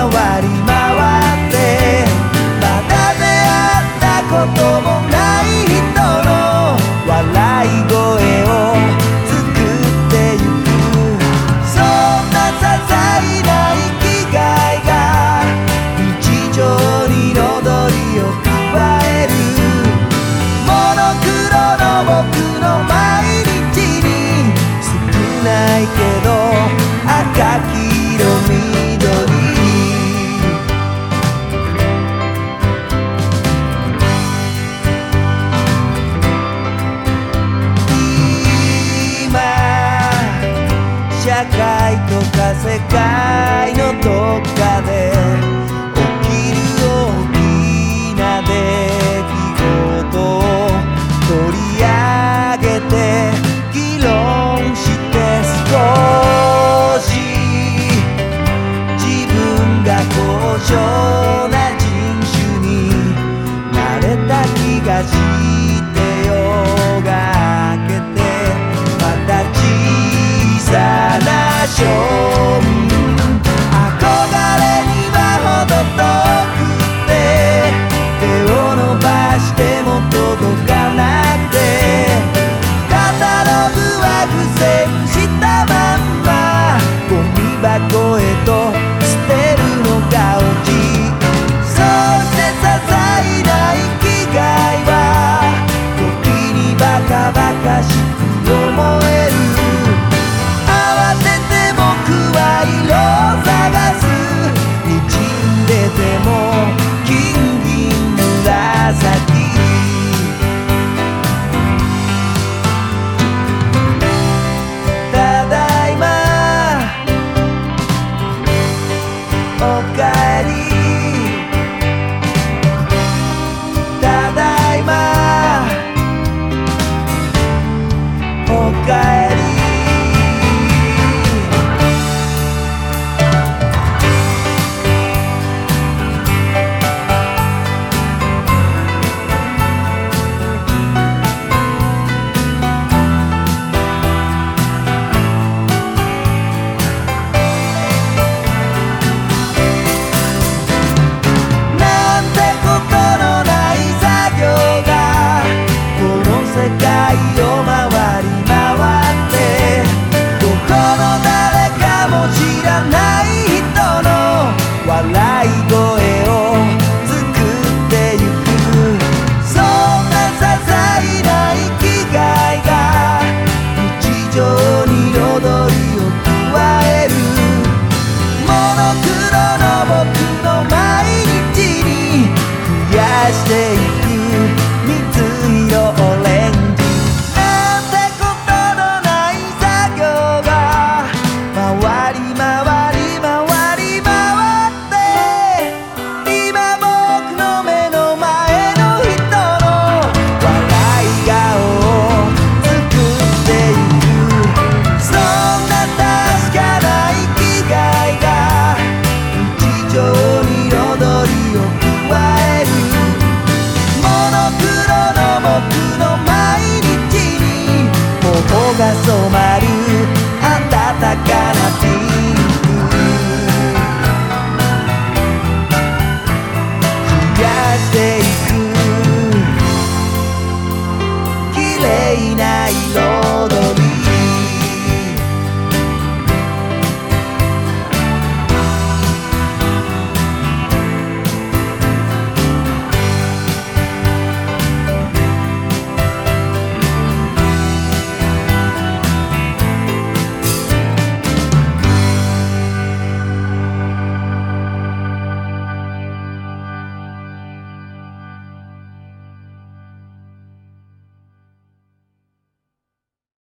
回り回って、まだ出会ったこともない人の笑い声を作ってゆく。そんな些細な生きがいが日常に彩りを加える。モノクロの僕の毎日に少ないけど赤黄色緑。今社会とか世界のどっかで起きる大きな出来事を取り上げて議論して少し自分が高尚な人種になれた気がして夜が明けて、また小さな勝負憧れには程遠くて手を伸ばしても届かなくて、カタログは付箋したまんまゴミ箱へと捨てるのがオチ。そして些細な生きがいは時にバカバカしく思える。慌てて僕は色を探す。滲んでても金銀紫。ただいまおかえり。ただいまおかえり。なんてことのない作業がこの世界を回り回って、どこの誰かも知らない人の笑い声を作ってゆく。そんな些細な生きがいが日常に彩りを加える。モノクロの僕